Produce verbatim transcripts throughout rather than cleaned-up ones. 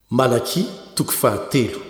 Malaki toko fahatelo.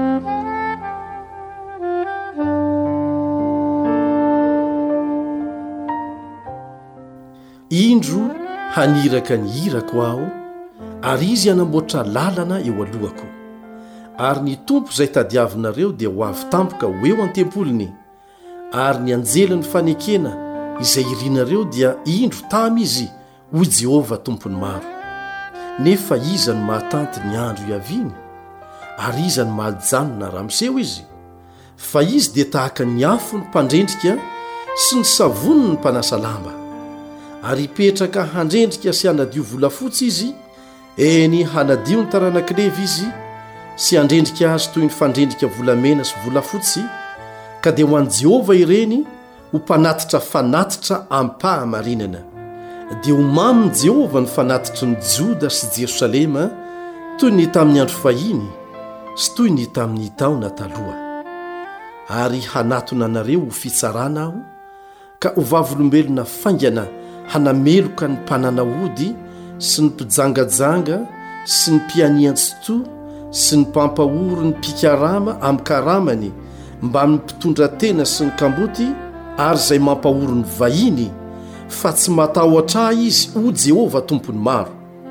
Indro haniraka ny hirako aho, ary izy hanamboatra lalana eo alohako. Ary ny tompo izay tadiavinareo dia ho avy tampoka ho eo an-tempolony, ary ny anjelan'ny fanekena izay irinareo dia indro tamy izy ho Jehovah tompony maro. Nefa iza ny mahatanty ny andro iaviny, ary iza ny mahajanona raha miseho izy. Fa izy dia tahaka ny afo ny mpandrendrika sy ny savony ny mpanasa lamba. Ary ipetraka handrendrika sy hanadio volafotsy izy, eny hanadio ny taranak'levy izy sy handrendrika azy toy ny fandrendrika volamena sy volafotsy, ka dia ho an'i Jehovah ireny ho mpanatitra fanatitra ampahamarinana. Dia ho mamy Jehovah ny fanatitry ny Joda sy Jerosalema toy ny tamin'ny andro fahiny sy toy ny tamin'ny taona taloha. Ary hanatona anareo ho fitsarana aho, ka ho vavolombelona faingana hanameloka ny mpananahody sy ny mpijangajanga sy ny mpianiantsito sy ny mpampahoro ny mpikarama amin'ny karamany mba amin'ny mpitondra tena sy ny kamboty, ary izay mampahoro ny vahiny, fa tsy matahotra izy ho Jehovah tompony maro.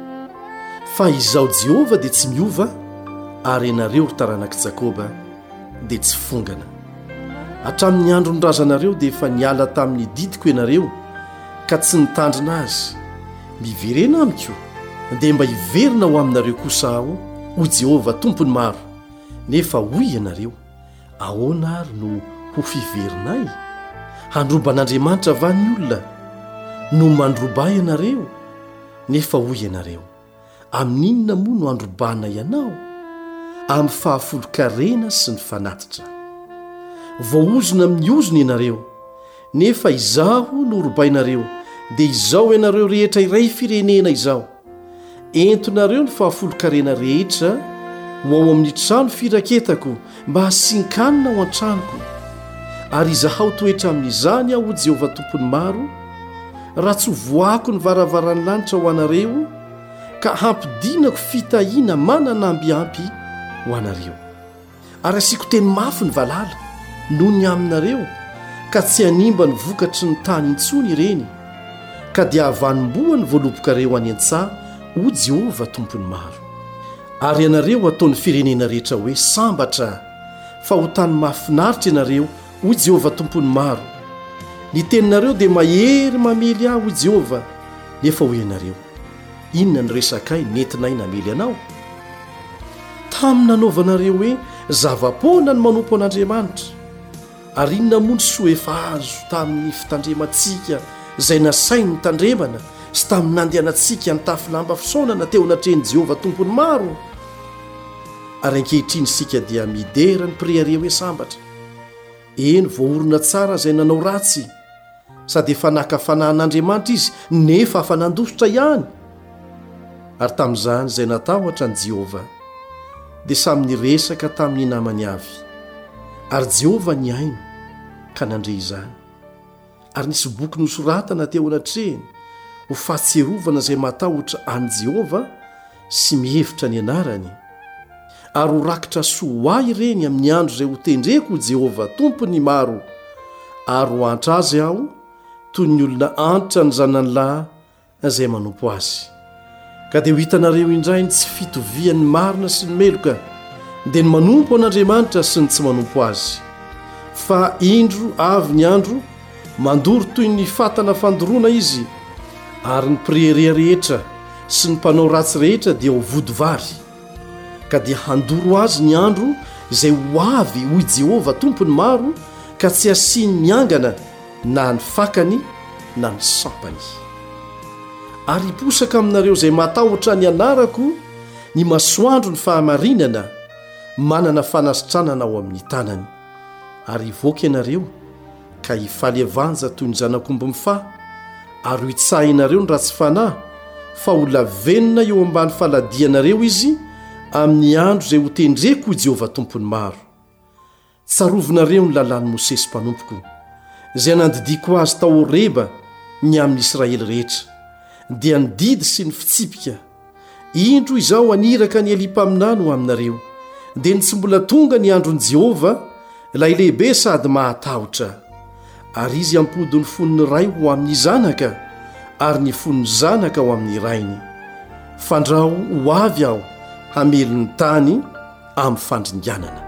Fa izao Jehovah dia tsy miova, ary ianareo taranak'i Jakoba dia tsy fongana. Hatramin'ny andro ny razanareo dia efa niala tamin'ny didiko ianareo, ka tsy nitandrina azy. Miverena amiko dia mba hiverina ho aminareo kosa aho ho Jehovah tompony maro. Nefa hoy ianareo, ahoana ary no ho fiverinay? Handroban'Andriamanitra va ny olona no mandroba ianareo? Nefa hoy ianareo, amin'inona moa no androbana ianao? Amin'ny fahafolo-karena sy ny fanatitra. Voaozona amin'ny ozona ianareo, nefa izaho no robainareo, dia izao ianareo rehetra iray firenena izao. Entonareo ny fahafolo-karena rehetra ho ao amin'ny trano firaketako mba hasinkanina ao an-tranoko. Ary izaho toetra amin'izany aho ho Jehovah tompony maro, raha tsy voako ny varavaran'ny lanitra ho anareo, ka hampidinako fitahiana mananambiampy ho anareo. Ary asiako teny mafy ny valala noho ny aminareo, ka tsy hanimba ny vokatry ny tany intsony ireny, ka dia havanim-boa ny voalobokareo any an-tsaha ho Jehovah tompony maro. Ary ianareo ataon'ny firenena rehetra hoe sambatra, fa ho tany mahafinaritra ianareo ho Jehovah tompony maro. Ny teninareo dia mahery mamely aho ho Jehovah. Nefa ho ianareo, inona ny resakay nentinay namely anao? Tamin'ny nanaovanareo hoe zava-poana ny manompo an'Andriamanitra, ary inona moa ny soa efa azo tamin'ny fitandremantsika izay nasainy ny tandremana sy tamin'ny nandehanantsika ny tafilamba fisaonana teo anatrehany Jehovah tompony maro? Ary ankehitriny sika dia midera ny priare hoe sambatra. Eny voaorona tsara izay nanao ratsy, sady efa nakafanan'Andriamanitra izy nefa afa nandositra ihany. Ary tamin'izany izay natahotra ny Jehovah dia samy niresaka tamin'ny namany avy, ary Jehovah ny aino ka nandre izany. Ary nisy boky nosoratana teo anatrehany ho fahatserovana izay matahotra any Jehovah sy mihevitra ny anarany. Ary ho rakitra soa ireny amin'ny andro izay ho tendreko ho Jehovah tompony maro, ary ho antra azy aho toy ny olona antitra ny zanany lahy izay manompo azy. Ka dia ho hitanareo indray ny tsy fitovian'ny marina sy ny meloka, dia ny manompo an'Andriamanitra sy ny tsy manompo azy. Fa indro avy ny andro mandoro toy ny fatana fandoroana izy, ary ny priere rehetra sy ny mpanao ratsy rehetra dia ho vodivary. Ka dia handoro azy ny andro izay ho avy ho Jehovah tompony maro, ka tsy asiany miangana na ny fakany na ny sampany. Ary hiposaka aminareo izay matahotra ny anarako ny masoandro ny fahamarinana, manana fanasitranana ao amin'ny tanany. Ary hivoaka ianareo ka hifaly avanja toy ny zanak'omby mifaha, ary ho hitsaha ianareo ny ratsy fanahy, fa ho lavenina eo ambany faladianareo izy amin'ny andro izay ho tendreko ho Jehovah tompony maro. Tsarovinareo ny lalàn'i Mosesy mpanompoko, izay nandidiko azy tao Horeba ny amin'ny Israely rehetra, dia ny didy sy ny fitsipika indro izao aniraka ny elimpaminano aminareo dia ny tsy mbola tonga ny andron' Jehova ilay lehibe sady mahatahotra ary izy ampodiny fonony ray ho amin'ny zanaka ary ny fonony zanaka ho amin'ny rainy fandrao ho avy aho hamelony tany amin'ny fandringanana